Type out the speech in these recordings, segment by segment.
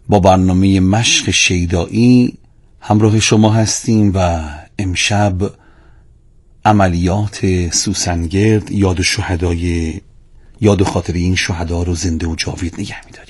با برنامه مشق شیدایی همراه شما هستیم و امشب عملیات سوسنگرد یاد خاطر این شهدا رو زنده و جاوید نگه می‌داریم.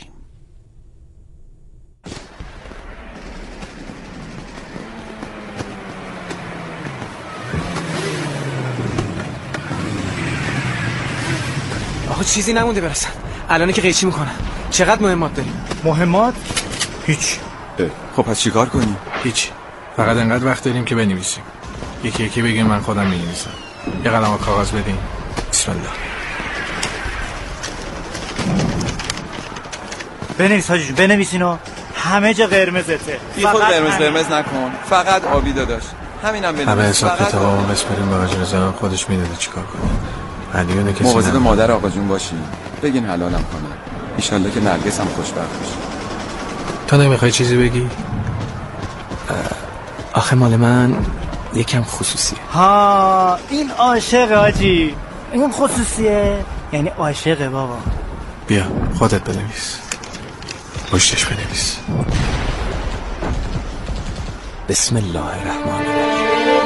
آخه چیزی نمونده برسن. الان که قیچی میکنن. چقدر مهمات داریم؟ مهمات؟ هیچ. خب پس چیکار کنیم؟ هیچ. فقط انقدر وقت داریم که بنویسیم. یکی یکی بگیم من خودم می‌نویسم. یه قلم و کاغذ بدین. بسم الله. بنویس حاجی، بنویسینو. همه جا قرمزته. یه خود قرمز نکن. فقط آبی داداش. همینم بنویس. همه حساب کتابمون بسپریم به آقا رضا، خودش میدونه چیکار کنه. علیونه کسی مواظب مادر آقا جون باشین. بگین حلالم کنه. ان شاءالله که نرگس هم خوشبخت بشه. تو نمیخوای چیزی بگی؟ آخه مال من یکم خصوصیه. ها این عاشق حاجی. این خصوصیه یعنی عاشقه بابا. بیا خودت بنویس. پشتش بنویس. بسم الله الرحمن الرحیم.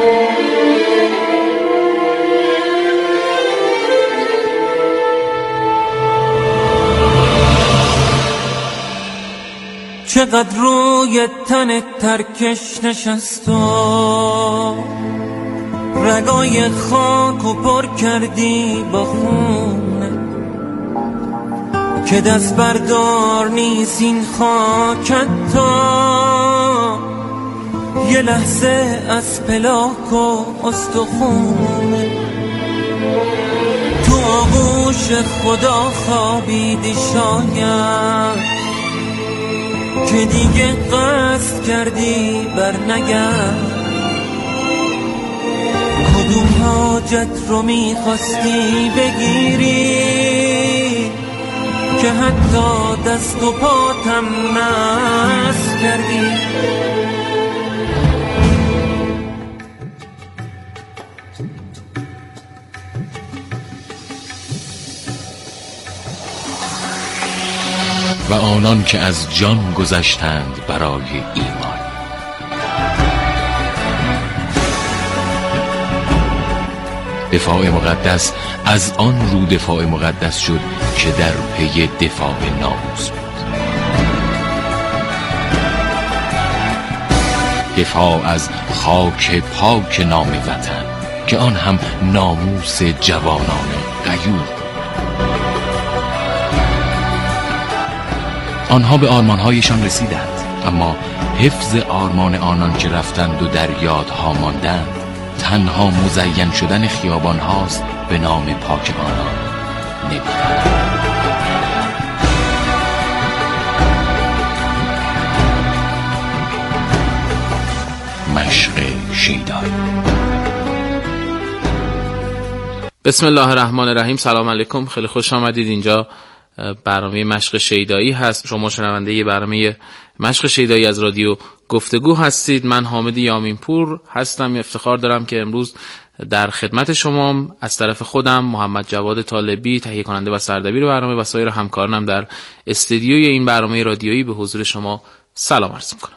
چقدر روی تن ترکش نشست و رگای خاک و پر کردی با خونه که دست بردار نیست این خاکت تا یه لحظه از پلاک و استخونه تو آغوش خدا خوابیدی شاید که دیگه قصد کردی بر نگرد کدوم حاجت رو میخواستی بگیری که حتی دست و پاتم نست کردی و آنان که از جان گذشتند برای ایمان. دفاع مقدس از آن رو دفاع مقدس شد که در پی دفاع ناموس بود. دفاع از خاک پاک نام وطن که آن هم ناموس جوانان غیور. آنها به آرمانهایشان رسیدند، اما حفظ آرمان آنان که رفتند و در یادها ماندند تنها مزین شدن خیابان هاست به نام پاک آنان نمی‌دانند. مشق شیدایی. بسم الله الرحمن الرحیم. سلام علیکم، خیلی خوش آمدید. اینجا برنامه مشق شیدایی هست. شما شنونده ی برنامه مشق شیدایی از رادیو گفتگو هستید. من حامد یامینپور هستم. افتخار دارم که امروز در خدمت شما از طرف خودم، محمد جواد طالبی تهیه کننده و سردبیر برنامه و سایر همکارانم در استودیوی این برنامه رادیویی به حضور شما سلام عرض می‌کنم.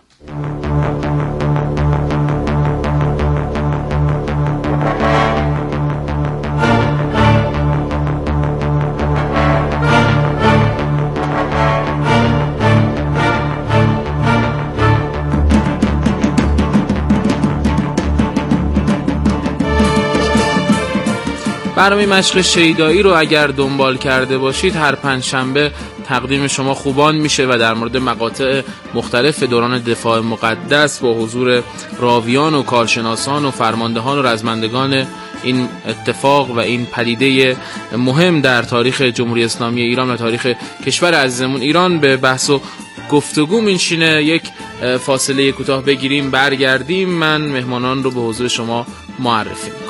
برنامه مشق شیدایی رو اگر دنبال کرده باشید هر پنجشنبه تقدیم شما خوبان میشه و در مورد مقاطع مختلف دوران دفاع مقدس با حضور راویان و کارشناسان و فرماندهان و رزمندگان این اتفاق و این پدیده مهم در تاریخ جمهوری اسلامی ایران و تاریخ کشور عزیزمون ایران به بحث و گفتگو میشینه. یک فاصله کوتاه بگیریم، برگردیم، من مهمانان رو به حضور شما معرفی میکنم.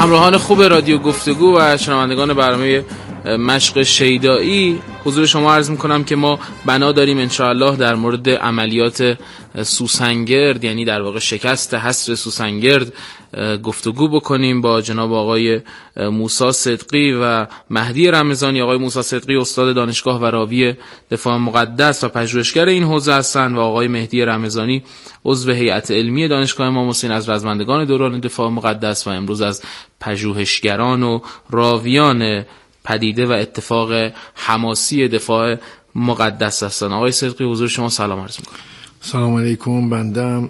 همراهان خوب رادیو گفتگو و شنوندگان برنامه مشق شیدایی، حضور شما عرض میکنم که ما بنا داریم انشاءالله در مورد عملیات سوسنگرد، یعنی در واقع شکست حصر سوسنگرد، گفتگو بکنیم با جناب آقای موسی صدقی و مهدی رمضانی. آقای موسی صدقی استاد دانشگاه و راوی دفاع مقدس و پژوهشگر این حوزه هستند و آقای مهدی رمضانی عضو هیئت علمی دانشگاه امام حسین، از رزمندگان دوران دفاع مقدس و امروز از پژوهشگران و راویان پدیده و اتفاق حماسی دفاع مقدس هستند. آقای صدقی حضور شما سلام عرض می‌کنم. سلام علیکم. بندم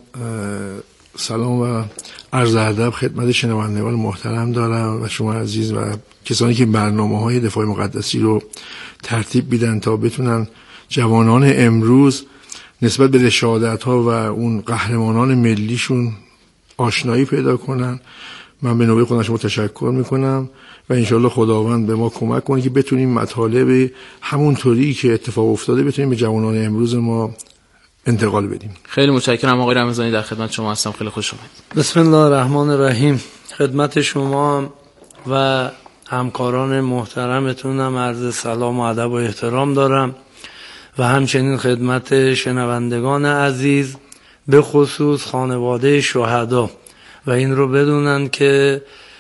سلام و عرض ادب خدمت شنوندگان محترم دارم و شما عزیز و کسانی که برنامه‌های دفاع مقدسی رو ترتیب میدن تا بتونن جوانان امروز نسبت به رشادت‌ها و اون قهرمانان ملیشون آشنایی پیدا کنن. من به نوبه خودم شما تشکر میکنم و انشالله خداوند به ما کمک کنه که بتونیم مطالب همونطوری که اتفاق افتاده بتونیم به جوانان امروز ما انتقال بدیم. خیلی متشکرم آقای رمضانی، در خدمت شما هستم. خیلی خوش اومدید. بسم الله الرحمن الرحیم. خدمت شما و همکاران محترمتونم عرض سلام و ادب و احترام دارم و همچنین خدمت شنوندگان عزیز به خصوص خانواده شهدا و این رو بدونن که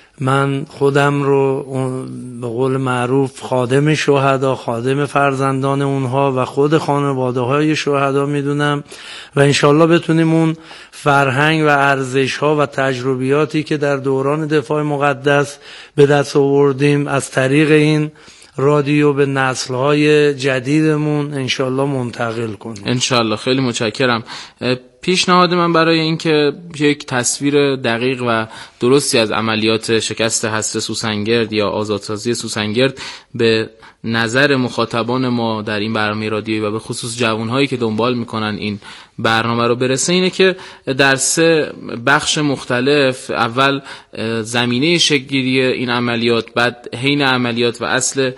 من خودم رو به قول معروف خادم شهدا، خادم فرزندان اونها و خود خانواده های شهدا میدونم و انشالله بتونیم اون فرهنگ و ارزش ها و تجربیاتی که در دوران دفاع مقدس به دست آوردیم از طریق این رادیو به نسل‌های جدیدمون انشالله منتقل کنیم. انشالله. خیلی متشکرم. پیشنهاد من برای این که یک تصویر دقیق و درستی از عملیات شکست حصر سوسنگرد یا آزادسازی سوسنگرد به نظر مخاطبان ما در این برنامه رادیویی و به خصوص جوانهایی که دنبال میکنن این برنامه رو برسه، اینه که در 3 بخش مختلف، اول زمینه شکل‌گیری این عملیات، بعد حین عملیات و اصل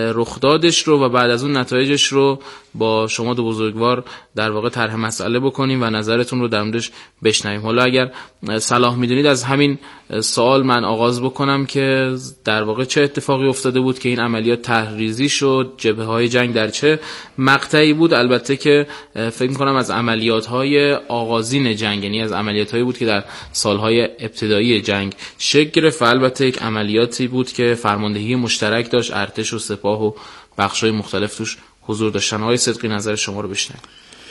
رخدادش رو و بعد از اون نتایجش رو با شما دو بزرگوار در واقع طرح مسئله بکنیم و نظرتون رو در موردش بشنویم. حالا اگر صلاح میدونید از همین سوال من آغاز بکنم که در واقع چه اتفاقی افتاده بود که این عملیات طرح‌ریزی شد، جبهه‌های جنگ در چه مقطعی بود؟ البته که فکر می‌کنم از عملیات‌های آغازین جنگ، یعنی از عملیات‌هایی بود که در سال‌های ابتدایی جنگ شکل گرفت و البته یک عملیاتی بود که فرماندهی مشترک داشت، ارتش و سپاه و بخش‌های مختلف توش حضور داشتن. آقای صدقی نظر شما رو بشنویم.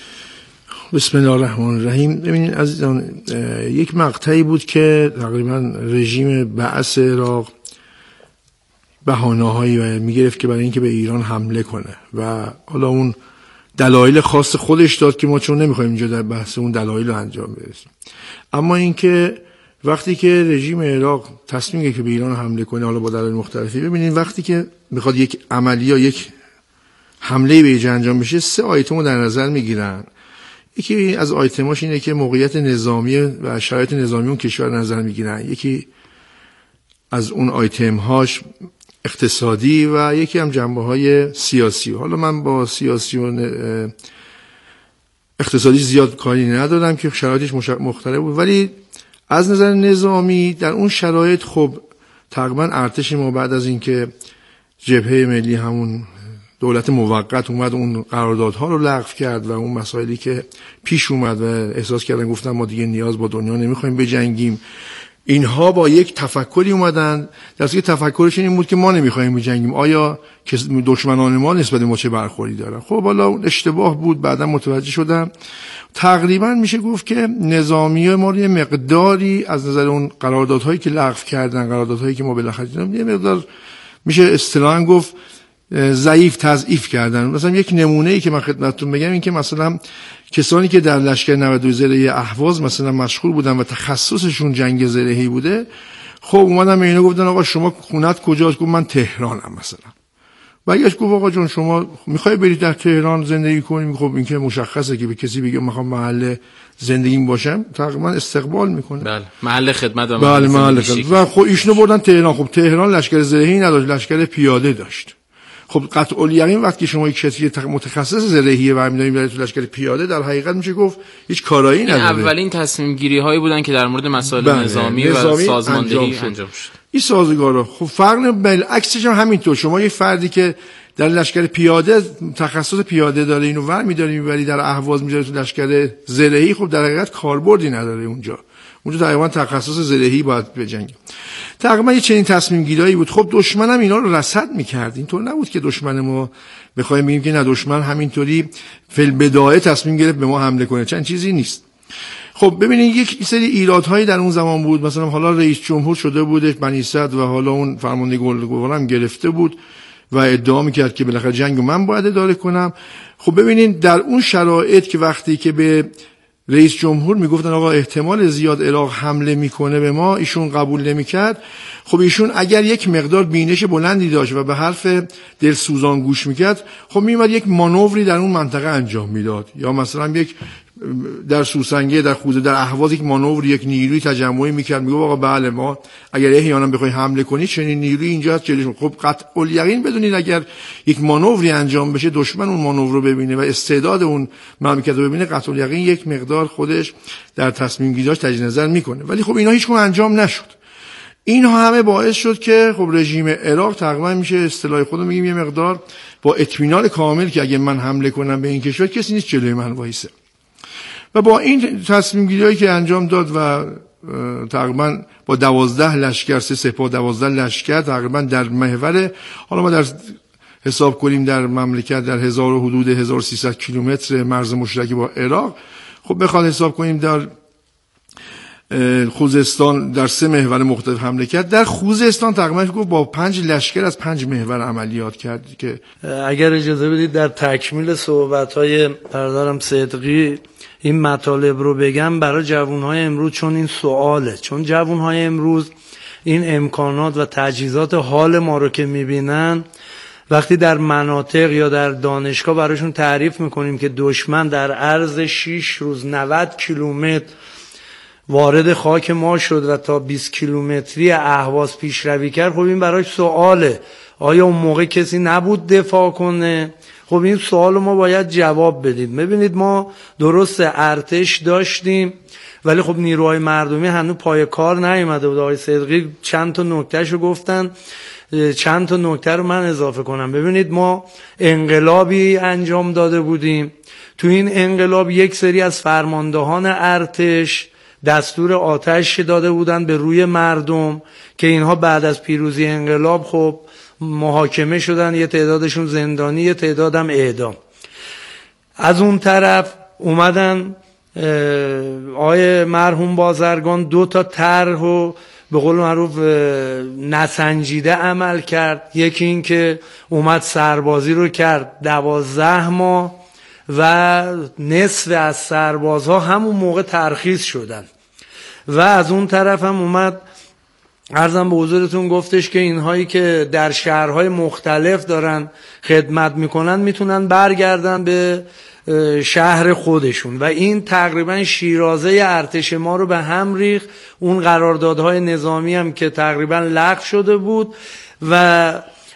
بسم الله الرحمن الرحیم. ببینید عزیزان، یک مقطعی بود که تقریبا رژیم بعث عراق بهانه‌هایی میگرفت که برای اینکه به ایران حمله کنه و حالا اون دلایل خاص خودش داد که ما چون نمیخوایم اینجا در بحث اون دلایل رو انجام برسیم. اما اینکه وقتی که رژیم عراق تصمیم گرفت که به ایران حمله کنه، حالا با دلایل مختلفی، ببینید وقتی که میخواد یک عملیه یا یک حمله به ایجا انجام بشه 3 آیتم رو در نظر میگیرن. یکی از آیتماش اینه که موقعیت نظامی و شرایط نظامی اون کشور نظر میگیرن، یکی از اون آیتم‌هاش اقتصادی و یکی هم جنبه‌های سیاسی. حالا من با سیاسی و اقتصادی زیاد کاری ندارم که شرایطش مختلف بود، ولی از نظر نظامی در اون شرایط خب تقریبا ارتش ما بعد از اینکه جبهه ملی همون دولت موقت اومد اون قراردادها رو لغو کرد و اون مسائلی که پیش اومد و احساس کردن گفتن ما دیگه نیاز با دنیا نمیخوایم بجنگیم، اینها با یک تفکری اومدن، در اصل تفکرشون این بود که ما نمیخوایم بجنگیم، آیا که دشمنان ما نسبت به ما چه برخوردی دارن. خب حالا اون اشتباه بود، بعدا متوجه شدم تقریبا میشه گفت که نظامی ما یه مقداری از نظر اون قراردادهایی که لغو کردن، قراردادهایی که ما بالاخره یه مقدار میشه اصطلاحاً گفت ضعیف تضعیف کردن. مثلا یک نمونه‌ای که من خدمتتون بگم این که مثلا کسانی که در لشکر 92 زرهی اهواز مثلا مشغول بودن و تخصصشون جنگ زرهی بوده، خب اومدن به اینا گفتن آقا شما خونت کجاست؟ گفت من تهرانم مثلا. برگشت گفت آقا جون شما میخوای برید در تهران زندگی کنی؟ خب این که مشخصه که به کسی بگه میخوام محل زندگیم باشم تقریبا استقبال میکنه. بله، محل خدمت و محل خدمت. و خب ایشونو بردن تهران. خب تهران لشکر زرهی نداشت، لشکر پیاده داشت. خب قطع الیقین وقتی شما یک کسی متخصص زرهیه و می‌دونید برای تو لشکر پیاده، در حقیقت میشه گفت هیچ کارایی نداره. اولین تصمیم گیری هایی بودن که در مورد مسائل نظامی و سازماندهی انجام شد. این سازگارا. خب فرق بالعکسش هم همینطور. شما یه فردی که در لشکر پیاده تخصص پیاده داره، اینو ور می‌داری میبری در اهواز میذاره تو لشکر زرهی، خب در حقیقت کاربردی نداره اونجا تقریبا تخصص زرهی باید بجنگه. تقریبا یه چنین تصمیم گیری بود. خب دشمنم اینا رو رصد می‌کرد. اینطور نبود که دشمن ما بخوایم بگیم که نه، دشمن همینطوری فل بدایه تصمیم گرفت به ما حمله کنه، چند چیزی نیست. خب ببینید یک سری ایرادهایی در اون زمان بود. مثلا حالا رئیس جمهور شده بودش بنی صدر و حالا اون فرمانده گلگوار هم گرفته بود و ادعا می‌کرد که بالاخره جنگو من باید اداره کنم. خب ببینید در اون شرایط که وقتی که به رئیس جمهور میگفتن آقا احتمال زیاد عراق حمله میکنه به ما، ایشون قبول نمیکرد. خب ایشون اگر یک مقدار بینش بلندی داشت و به حرف دلسوزان گوش میکرد، خب میومد یک مانوری در اون منطقه انجام میداد، یا مثلا یک در سوسنگه، در خوزه، در اهواز یک مانور، یک نیروی تجمعی میکرد، میگه آقا بله ما اگر احیانا بخوای حمله کنی چنین نیروی اینجا هست جلوش. خب قطع الیقین بدونید اگر یک مانوری انجام بشه، دشمن اون مانور رو ببینه و استعداد اون مملکت رو ببینه، قطع الیقین یک مقدار خودش در تصمیم گیریاش تجدید نظر میکنه. ولی خب اینا هیچکدوم انجام نشد. اینها همه باعث شد که خب رژیم عراق تقریبا میشه اصطلاح خودم میگیم یه مقدار با اطمینان کامل که اگه من حمله کنم به این کشور کسی نیست جلوی من وایسه. و با این تصمیم گیری‌هایی که انجام داد و تقریبا با 12 لشکر، 3 سپاه 12 لشکر تقریبا در محور، حالا ما در حساب کنیم در مملکت در حدود 1300 کیلومتر مرز مشترک با عراق، خب بخواد حساب کنیم در خوزستان در 3 محور مختلف حمله کرد. در خوزستان تقریبا گفت با 5 لشکر از 5 محور عملیات کرد. که اگر اجازه بدید در تکمیل صحبت‌های برادرم صدقی این مطالب رو بگم برای جوانهای امروز، چون این سواله، چون جوانهای امروز این امکانات و تجهیزات حال ما رو که میبینن، وقتی در مناطق یا در دانشگاه براشون تعریف میکنیم که دشمن در عرض 6 روز 90 کیلومتر وارد خاک ما شد و تا 20 کیلومتری اهواز پیشروی کرد، خب این براش سواله آیا اون موقع کسی نبود دفاع کنه؟ خب این سوال ما باید جواب بدید. ببینید ما درست ارتش داشتیم ولی خب نیروهای مردمی هنوز پای کار نیومده بود. آقای صدقی چند تا نکتهشو گفتن، چند تا نکته رو من اضافه کنم. ببینید ما انقلابی انجام داده بودیم، تو این انقلاب یک سری از فرماندهان ارتش دستور آتش داده بودن به روی مردم که اینها بعد از پیروزی انقلاب خب محاکمه شدن، یه تعدادشون زندانی، یه تعدادم اعدام. از اون طرف اومدن آقای مرحوم بازرگان 2 تا طرح و به قول معروف نسنجیده عمل کرد. یکی این که اومد سربازی رو کرد 12 ماه و نصف از سربازها همون موقع ترخیص شدن، و از اون طرف هم اومد عرضم به حضورتون گفتش که اینهایی که در شهرهای مختلف دارن خدمت میکنن میتونن برگردن به شهر خودشون، و این تقریبا شیرازه ارتش ما رو به هم ریخت. اون قراردادهای نظامی هم که تقریبا لغو شده بود و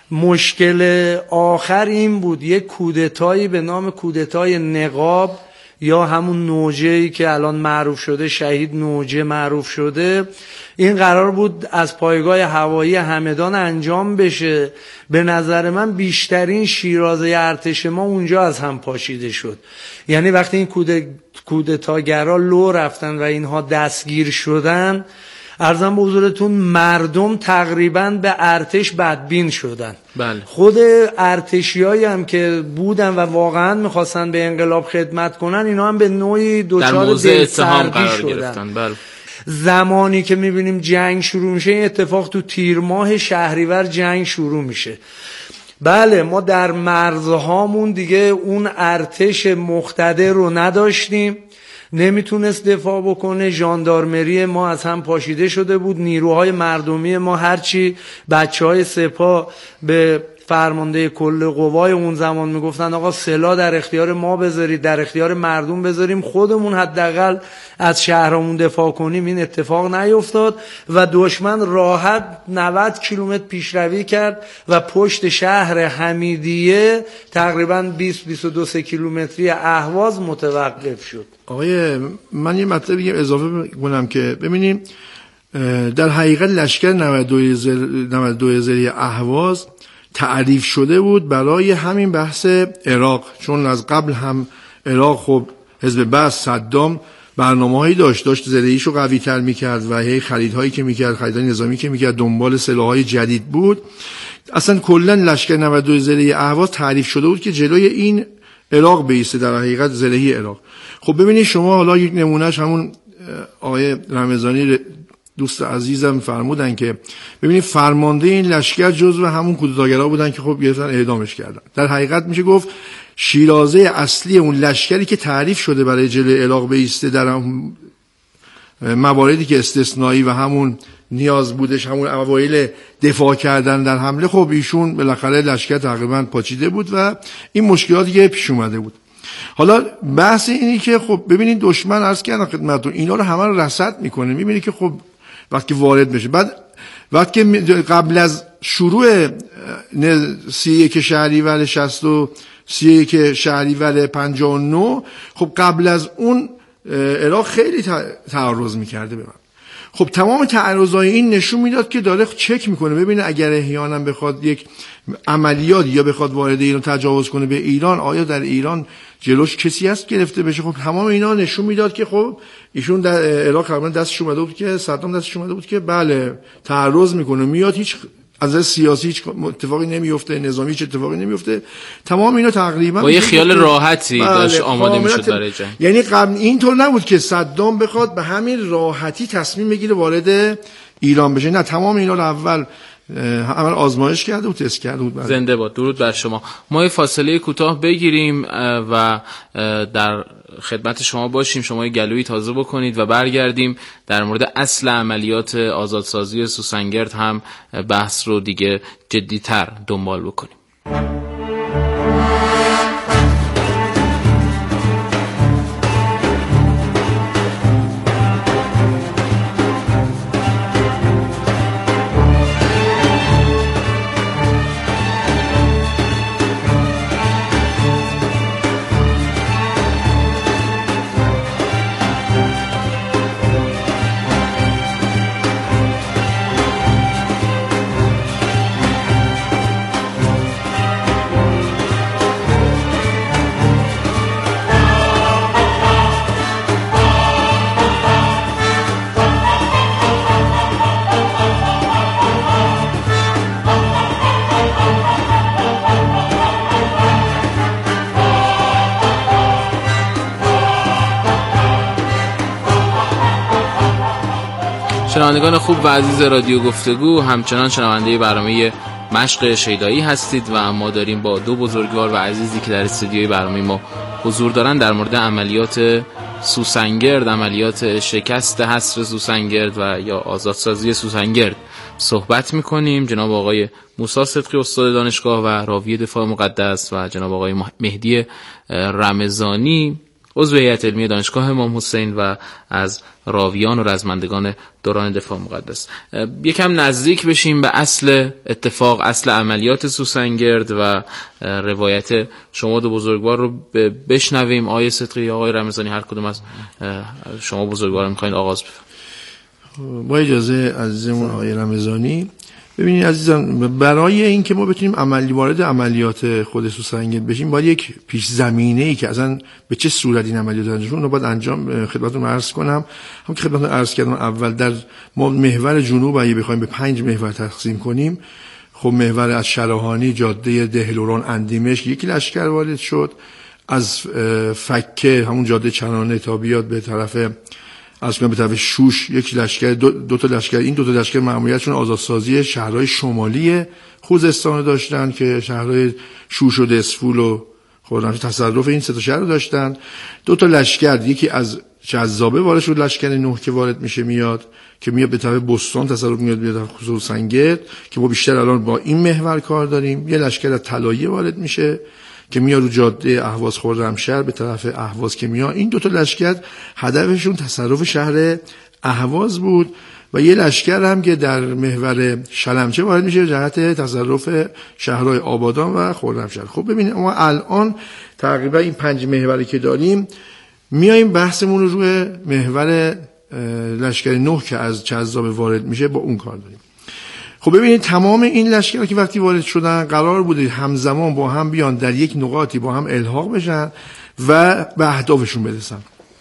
مشکل آخر این بود یک کودتایی به نام کودتای نقاب یا همون نوجه‌ای که الان معروف شده شهید نوجه معروف شده. این قرار بود از پایگاه هوایی همدان انجام بشه. به نظر من بیشترین شیرازه ارتش ما اونجا از هم پاشیده شد. یعنی وقتی این کودتاگرا لو رفتن و اینها دستگیر شدن، عرضم به حضورتون مردم تقریبا به ارتش بدبین شدن. بله. خود ارتشیایی هم که بودن و واقعا میخواستن به انقلاب خدمت کنن، اینا هم به نوعی دچار دلسردی شدن. بله. زمانی که میبینیم جنگ شروع میشه، این اتفاق تو تیر ماه شهریور جنگ شروع میشه. بله ما در مرزهامون دیگه اون ارتش مقتدر رو نداشتیم، نمیتونست دفاع بکنه. ژاندارمری ما از هم پاشیده شده بود. نیروهای مردمی ما هرچی بچهای سپاه به فرمانده کل قوای اون زمان میگفتن آقا سلاح در اختیار ما بذارید، در اختیار مردم بذاریم، خودمون حداقل از شهرمون دفاع کنیم، این اتفاق نیفتاد و دشمن راحت 90 کیلومتر پیشروی کرد و پشت شهر حمیدیه تقریبا 20-22 کیلومتری اهواز متوقف شد. آقای من یه مطلبی اضافه کنم که ببینیم در حقیقت لشکر 92 زری اهواز تعریف شده بود برای همین بحث عراق، چون از قبل هم عراق خب حزب بعث صدام برنامه‌هایی داشت زرهیشو قوی تر میکرد و هی خریدهایی که میکرد، خریدهای نظامی که میکرد، دنبال سلاح‌های جدید بود. اصلا کلا لشکر 92 زره اهواز تعریف شده بود که جلوی این عراق بیسته، در حقیقت زرهی عراق. خب ببینید شما حالا یک نمونهش همون آقای رمضانی دوست عزیزم فرمودن که ببینید فرمانده این لشکر جزو همون کودتاگرا بودن که خب گرفتن اعدامش کردن. در حقیقت میشه گفت شیرازه اصلی اون لشکری که تعریف شده برای جلوی عراق بیسته در مواردی که استثنایی و همون نیاز بودش، همون اوایل دفاع کردن در حمله، خب ایشون بالاخره لشکر تقریبا پاچیده بود و این مشکلاتی که پیش اومده بود. حالا بحث اینی که خب ببینید دشمن عرض کردم خدمتتون اینا رو همه رو رصد میکنه، میبینید که خب وقتی وارد بشه، بعد وقتی قبل از شروع 31 شهریور 60 و 31 شهریور 59 خب قبل از اون عراق خیلی تعرض میکرده به من. خب تمام تعرضای این نشون میداد که داره چک میکنه ببینه اگر احیانا بخواد یک عملیات یا بخواد وارد ایران تجاوز کنه به ایران، آیا در ایران جلوش کسی هست گرفته بشه. خب تمام اینا نشون میداد که خب ایشون در عراق قبلا دستش اومده بود که صدام دستش اومده بود که بله تعرض میکنه، میاد، هیچ از سیاسی هیچ اتفاقی نمیفته، نظامی هیچ اتفاقی نمیفته. تمام اینا تقریبا با یه خیال راحتی داشت آماده میشد برای جنگ. یعنی قبل اینطور نبود که صدام بخواد به همین راحتی تصمیم بگیره وارد ایران بشه، نه تمام اینا رو اول آزمایش کرده بود، تست کرده بود. زنده باد. درود بر شما. ما یه فاصله کوتاه بگیریم و در خدمت شما باشیم، شما یه گلویی تازه بکنید و برگردیم در مورد اصل عملیات آزادسازی سوسنگرد هم بحث رو دیگه جدی‌تر دنبال بکنیم. شنوندگان خوب و عزیز رادیو گفتگو، همچنان شنونده برنامه مشق شیدایی هستید و ما داریم با دو بزرگوار و عزیزی که در استودیوی برنامه ما حضور دارن در مورد عملیات سوسنگرد، عملیات شکست حصر سوسنگرد و یا آزادسازی سوسنگرد صحبت میکنیم. جناب آقای موسی صدقی استاد دانشگاه و راوی دفاع مقدس و جناب آقای مهدی رمضانی عضو هیئت علمی دانشگاه امام حسین و از راویان و رزمندگان دوران دفاع مقدس. یکم نزدیک بشیم به اصل اتفاق، اصل عملیات سوسنگرد و روایت شما دو بزرگوار رو بشنویم. آقای صدقی، آقای رمضانی، هر کدوم از شما بزرگوار میخواین آغاز بفرمایید. با اجازه عزیزمون آقای رمضانی، ببینید عزیزان، برای اینکه ما بتونیم وارد عملیات خود سوسنگرد بشیم باید یک پیش زمینه‌ای که اصلا به چه صورت این عملیات انجام رو باید انجام خدمتتون عرض کنم. هم که خدمتتون عرض کردم اول در ما محور جنوب اگه بخوایم به 5 محور تقسیم کنیم، خب محور از شراهانی، جاده دهلوران، اندیمشق یک لشکر وارد شد، از فکه همون جاده چنانه تا بیاد به طرف به طرف شوش یک لشکر، دو تا لشکر. این دو تا لشکر مأموریتشون آزادسازی شهرهای شمالی خوزستان داشتن که شهرهای شوش و دسفول و خرمشهر تصرف این سه تا شهر رو داشتن. دو تا لشکر، یکی از جذابه وارد شد، لشکر 9 که وارد میاد که میاد به طرف بستان تصرف میاد سوسنگرد که ما بیشتر الان با این محور کار داریم. یه لشکر از طلایه وارد میشه که میاد رو جاده اهواز خرمشهر به طرف اهواز که میاد. این دو تا لشکر هدفشون تصرف شهر اهواز بود و یه لشکر هم که در محور شلمچه وارد میشه جهت تصرف شهرهای آبادان و خرمشهر. خب ببینید ما الان تقریبا این 5 محوری که داریم میایم بحثمون رو روی محور لشکر 9 که از جذاب وارد میشه با اون کار داریم. خب ببینید تمام این لشکر که وقتی وارد شدن قرار بوده همزمان با هم بیان در یک نقاطی با هم الحاق بشن و به اهدافشون برسن.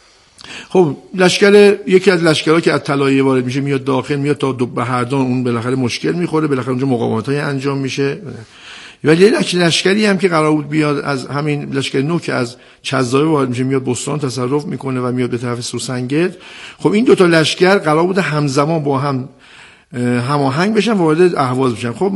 خب یکی از لشکرها که از طلایه وارد میشه میاد داخل، میاد تا بهردان، اون بالاخره مشکل میخوره، بالاخره اونجا مقاومت‌های انجام میشه. ولی لشکری هم که قرار بود بیاد از همین لشکر 9 که از چذابه وارد میشه میاد بستان تصرف میکنه و میاد به طرف سوسنگرد. خب این دو تا لشکر قرار بود همزمان با هم هماهنگ بشن وارد اهواز بشن. خب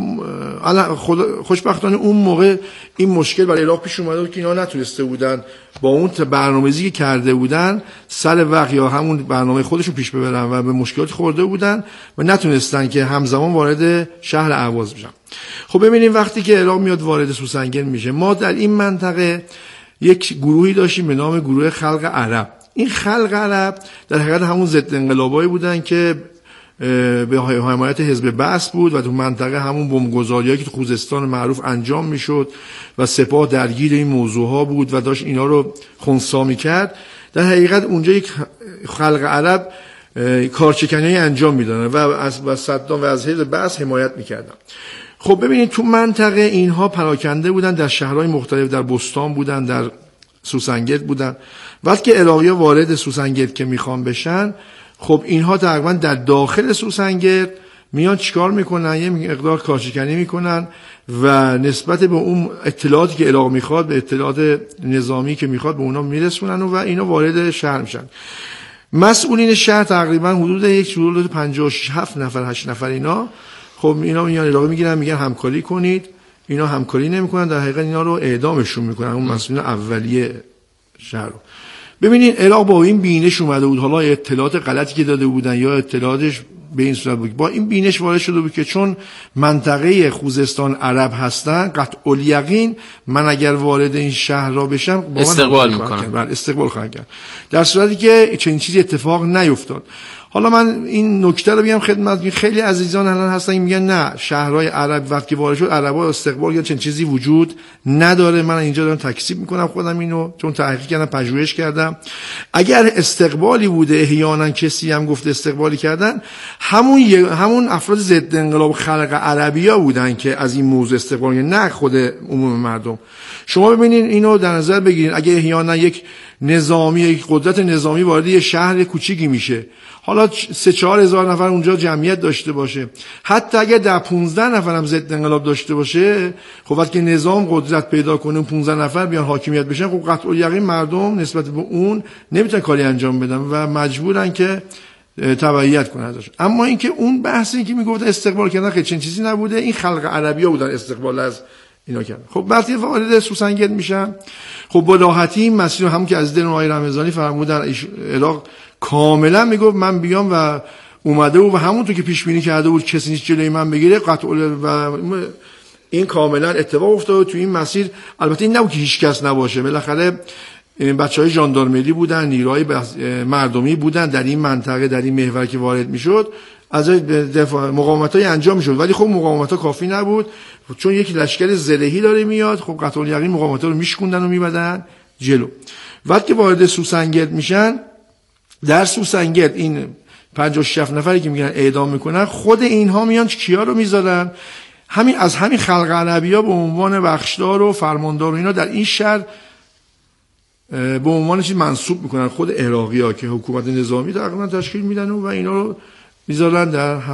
خوشبختانه اون موقع این مشکل برای عراق پیش اومده بود که اینا نتونسته بودن با اون برنامه‌ریزی که کرده بودن سر وقت یا همون برنامه خودشون پیش ببرن و به مشکلات خورده بودن و نتونستن که همزمان وارد شهر اهواز بشن. خب ببینیم وقتی که عراق میاد وارد سوسنگرد میشه، ما در این منطقه یک گروهی داشتیم به نام گروه خلق عرب. این خلق عرب در حقیقت همون ضد انقلابایی بودن که به حمایت حزب بعث بود و تو منطقه همون بمبگذاریایی که تو خوزستان معروف انجام میشد و سپاه درگیر این موضوع ها بود و داشت اینا رو خنثی میکرد. در حقیقت اونجا یک خلق عرب کارچکنی انجام میدادن و از صدام و از حزب بعث حمایت میکردن. خب ببینید تو منطقه اینها پراکنده بودن، در شهرهای مختلف، در بستان بودن، در سوسنگرد بودن. وقتی که عراقی‌ها وارد سوسنگرد که میخوان بشن، خب اینها تقریبا در داخل سوسنگرد میان چیکار میکنن؟ یه مقدار کارشکنی میکنن و نسبت به اون اطلاعاتی که عراق میخواد، به اطلاعات نظامی که میخواد به اونا میرسونن و اینا وارد شهر میشن. مسئولین شهر تقریبا حدود 57 نفر 8 نفر اینا، خب اینا میان عراقی میگیرن میگن همکاری کنید، اینا همکاری نمیکنن، در حقیقت اینا رو اعدامشون میکنن، اون مسئولین اولیه شهر رو. ببینین عراق با این بینش اومده بود، حالا اطلاعات غلطی که داده بودن یا اطلاعاتش به این صورت بود، با این بینش وارد شده بود که چون منطقه خوزستان عرب هستن قطع الیقین من اگر وارد این شهر را بشم استقبال میکنم. بله استقبال خواهند کرد، در صورتی که چنین چیزی اتفاق نیفتاد. حالا من این نکته رو بگم خدمت، خیلی عزیزان الان هستن میگن نه شهرهای عرب وقتی وارد شد عربا استقبال کردن، چنین چیزی وجود نداره. من اینجا دارم تکذیب میکنم خودم اینو، چون تحقیق کردم پژوهش کردم. اگر استقبالی بوده احیانا کسی هم گفته استقبالی کردن، همون افراد ضد انقلاب خلق عربیا بودن که از این موضوع استقبال کردن، نه خود عموم مردم. شما ببینید اینو در نظر بگیرید، اگه احیانا یک نظامی، یک قدرت نظامی وارد یه شهر کوچیکی میشه، حالا 3-4 هزار نفر اونجا جمعیت داشته باشه، حتی اگر در 15 نفر هم ضد انقلاب داشته باشه، خب وقتی نظام قدرت پیدا کنه 15 نفر بیان حاکمیت بشن، خب قطع الیقین مردم نسبت به اون نمیتونن کاری انجام بدن و مجبورن که تبعیت کنن ازش. اما اینکه اون بحثی که میگفت استقبال کردن خیلی چنین چیزی نبوده، این خلق عربیا بودن استقبال از اینا کردن. خب وقتی وارد سوسنگرد میشن، خب با راحتی مسیر همون که از دل آقای رمضانی فرمودن عراق کاملا میگفت من بیام و اومده و همونطور که پیش بینی کرده بود کسی نیست جلوی من بگیره قطع و این کاملا اتفاق افتاد تو این مسیر. البته این نبود که هیچ کس نباشه، بالاخره بچهای ژاندارمری بودن، نیروهای مردمی بودن در این منطقه، در این محور که وارد میشد، از مقاومت‌های انجام میشد. ولی خب مقاومت‌ها کافی نبود، چون یک لشکر زرهی داره میاد، خب قطع الیقین مقاومت‌ها رو میشکوندن و میبردن جلو. وقتی وارد سوسنگرد میشن، در سوسنگرد این 56 نفری که میگن اعدام میکنن، خود اینها میان کیا رو میذارن؟ از همین خلق عربیا به عنوان بخشدار و فرماندار و اینا در این شهر به عنوان چیز منصوب میکنن. خود عراقی‌ها که حکومت نظامی تقریبا تشکیل میدن و اینا رو میذارن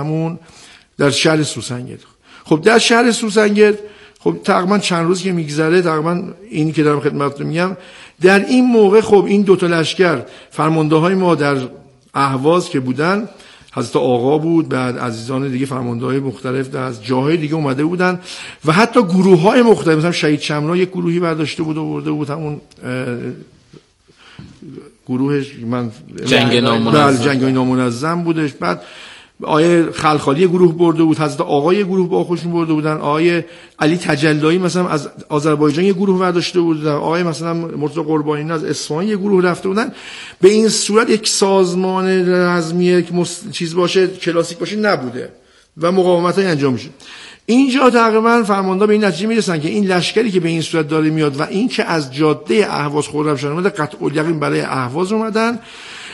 در شهر سوسنگرد. خب در شهر سوسنگرد خب تقریبا چند روز که میگذره، تقریبا این که دارم خدمتتون میگم، در این موقع خب این دو تا لشکر فرمانده‌های ما در اهواز که بودن، حضرت آقا بود، بعد عزیزان دیگه فرمانده‌های مختلف از جاهای دیگه اومده بودن و حتی گروه‌های مختلف، مثلا شهید شمرا یک گروهی برداشته بود و برده بود، همون گروهش من جنگ نامنظم بودش. بعد آیه خلخالی گروه برده بود، حضرت آقای گروه با خودشون برده بودن، آیه علی تجلایی مثلا از آذربایجان یه گروه برداشته بود، آیه مثلا مرتضی قربانی از اصفهان یه گروه رفته بودن. به این صورت یک سازمان رزمی که چیز باشه، کلاسیک باشه نبوده و مقاومت‌های انجام میشه. اینجا تقریبا فرمانده به این نتیجه میرسن که این لشکری که به این صورت داره میاد و این که از جاده اهواز خرمشهر اومده، قطع الیقین برای اهواز اومدن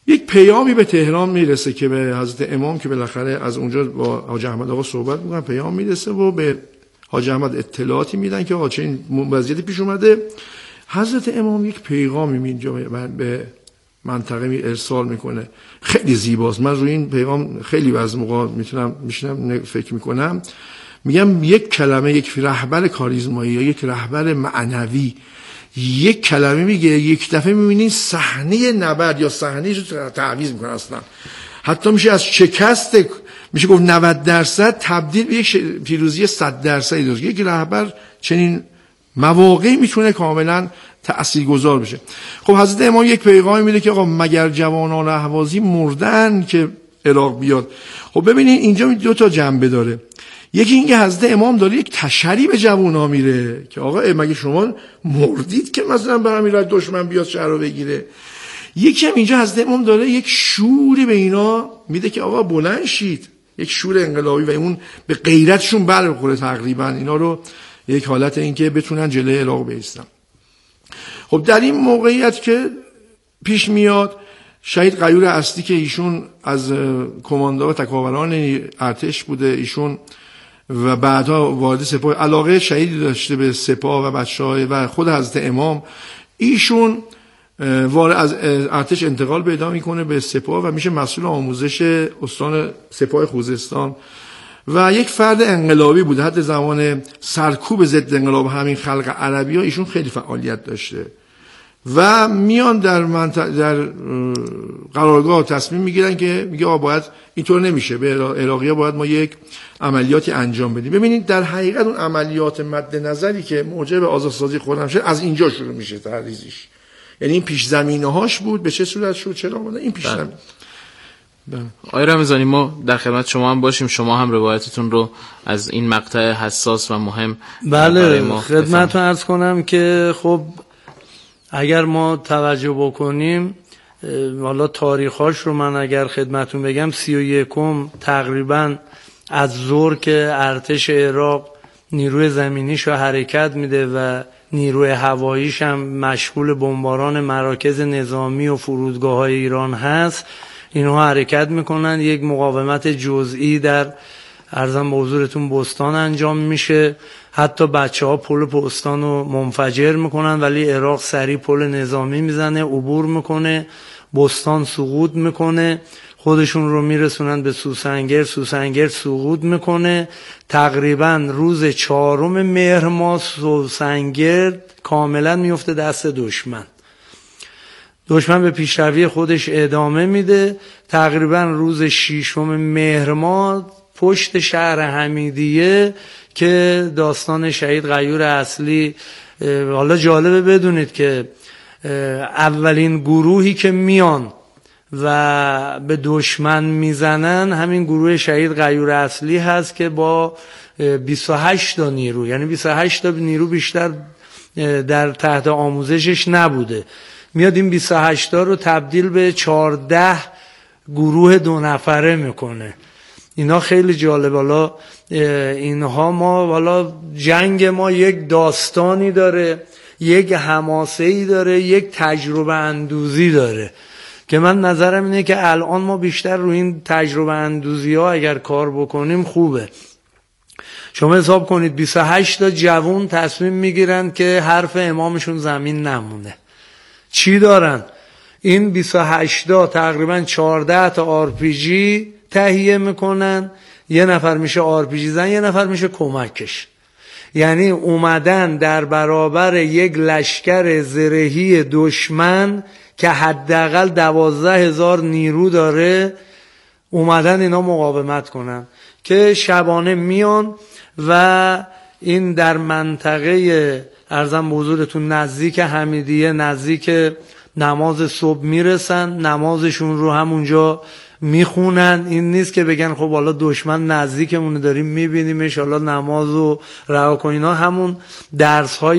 یک پیامی به تهران میرسه که به حضرت امام که بالاخره از اونجا با حاج احمد آقا صحبت میکنن، پیام میرسه و به حاج احمد اطلاعاتی میدن که آقا چه این وضعیتی پیش اومده. حضرت امام یک پیغامی اینجا به منطقه ارسال میکنه، خیلی زیباست. من روی این پیغام خیلی از موقع میشینم فکر میکنم، میگم یک کلمه، یک رهبر کاریزمایی یا یک رهبر معنوی یک کلمه میگه، یک دفعه میبینین صحنه نبرد یا صحنه رو تعویض میکنه. اصلا حتی میشه از شکست میشه گفت 90% تبدیل به یک پیروزی 100%. یک رهبر چنین مواقعی میتونه کاملا تأثیرگذار بشه. خب حضرت امام یک پیغامی میده که آقا مگر جوانان اهوازی مردن که عراق بیاد. خب ببینید اینجا دو تا جنبه داره. یکی اینکه حضرت امام داره یک تشری به جوونا میره که آقا مگه شما مردید که مثلا به همین راه دشمن بیاد شهر رو بگیره. یکی هم اینجا حضرت امام داره یک شوری به اینا میده که آقا بلند شید، یک شور انقلابی و اون به غیرتشون برمیخوره تقریبا اینا رو یک حالت اینکه بتونن جلوی عراق بایستن. خب در این موقعیت که پیش میاد، شهید غیور اصلی که ایشون از کماندو و تکاوران ارتش بوده، ایشون و بعدها وارد سپاه، علاقه شهیدی داشته به سپاه و بچه‌ها و خود حضرت امام، ایشون وارد از ارتش انتقال پیدا میکنه به سپاه و میشه مسئول آموزش استان سپاه خوزستان و یک فرد انقلابی بوده. حتی زمان سرکوب ضد انقلاب همین خلق عربی ها ایشون خیلی فعالیت داشته و میان در قرارگاه تصمیم میگیرن که میگه آقا باید اینطور نمیشه، به عراقی‌ها باید ما یک عملیاتی انجام بدیم. ببینید در حقیقت اون عملیات مد نظری که موجب آزادسازی خرمشهر از اینجا شروع میشه تحریزش، یعنی این پیش زمینه‌هاش بود. به چه صورت شد؟ چرا اومدن این پیش زمینه؟ آقای رمضانی ما در خدمت شما هم باشیم، شما هم روایتتون رو از این مقطع حساس و مهم بله خدمتتون عرض کنم که خب اگر ما توجه بکنیم، حالا تاریخاش رو من اگر خدمتتون بگم، 31 تقریبا از ظهر که ارتش عراق نیروی زمینیش رو حرکت میده و نیروی هواییش هم مشغول بمباران مراکز نظامی و فرودگاه‌های ایران هست، اینها حرکت میکنن. یک مقاومت جزئی در عرضم به حضورتون بستان انجام میشه، حتی بچه‌ها پل بستان رو منفجر میکنن ولی عراق سریع پل نظامی میزنه، عبور میکنه، بستان سقوط میکنه، خودشون رو میرسونن به سوسنگر، سوسنگر سقوط میکنه. تقریبا روز 4 مهر ماه سوسنگر کاملا میفته دست دشمن. دشمن به پیشروی خودش ادامه میده. تقریبا روز 6 مهر ماه پشت شهر حمیدیه که داستان شهید غیور اصلی، حالا جالبه بدونید که اولین گروهی که میان و به دشمن میزنن همین گروه شهید غیور اصلی هست که با 28 تا نیرو، یعنی 28 تا نیرو بیشتر در تحت آموزشش نبوده، میاد این 28 تا رو تبدیل به 14 گروه 2 نفره میکنه. اینا خیلی جالب. حالا اینها ما حالا جنگ ما یک داستانی داره، یک حماسه‌ای داره، یک تجربه اندوزی داره که من نظرم اینه که الان ما بیشتر روی این تجربه اندوزی ها اگر کار بکنیم خوبه. شما حساب کنید 28 تا جوان تصمیم میگیرن که حرف امامشون زمین نمونه. چی دارن؟ این 28 تا تقریبا 14 تا RPG تهیه میکنن، یه نفر میشه RPG زن، یه نفر میشه کمکش. یعنی اومدن در برابر یک لشکر زرهی دشمن که حداقل 12,000 نیرو داره، اومدن اینا مقاومت کنن که شبانه میان و این در منطقه عرضم به حضورتون نزدیک حمیدیه، نزدیک نماز صبح میرسن، نمازشون رو همونجا میخونن. این نیست که بگن خب حالا دشمن نزدیکمونه داریم میبینیمش حالا نماز رو رها کن. اینا همون درس های